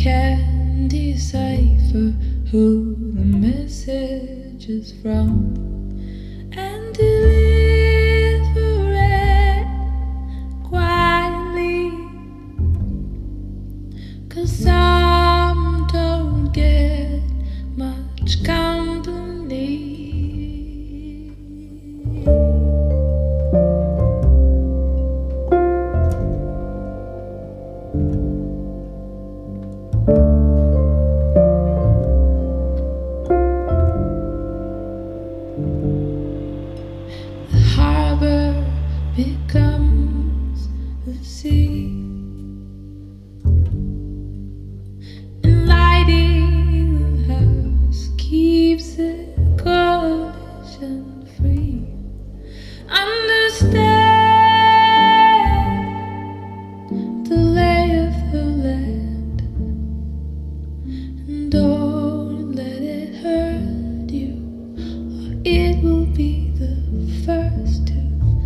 can decipher who the message is from and deliver it quietly. 'Cause some don't get much company. The harbor becomes the sea, and lighting the house keeps the coalition free. Understand the lay of the land, and don't let it hurt you, or it will be the first to.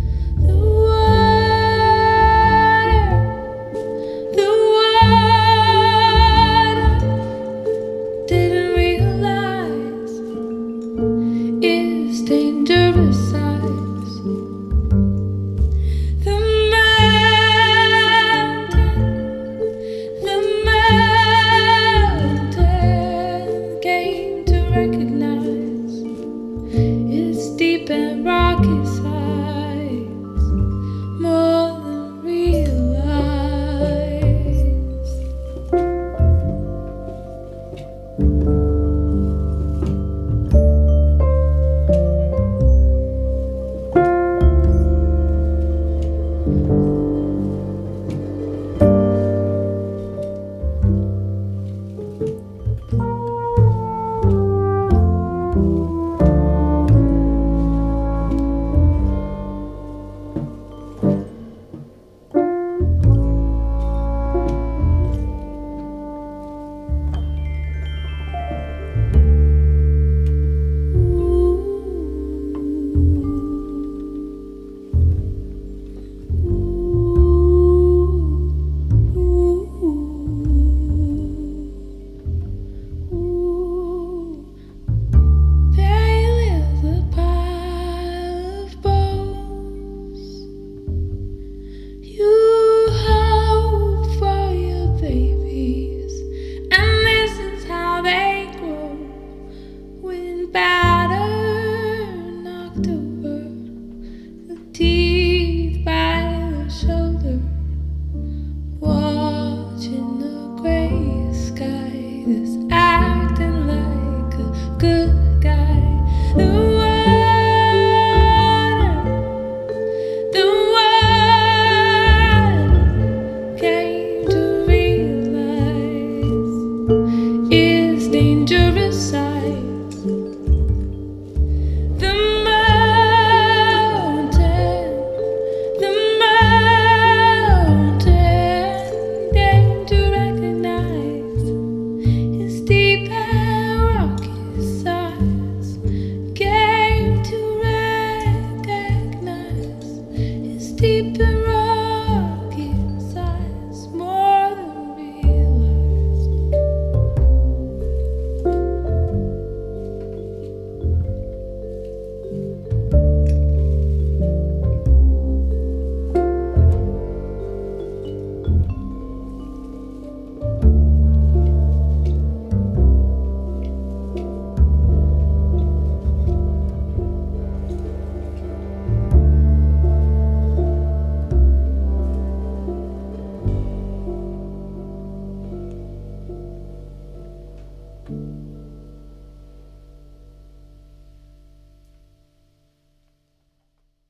The water didn't realize its dangerous side.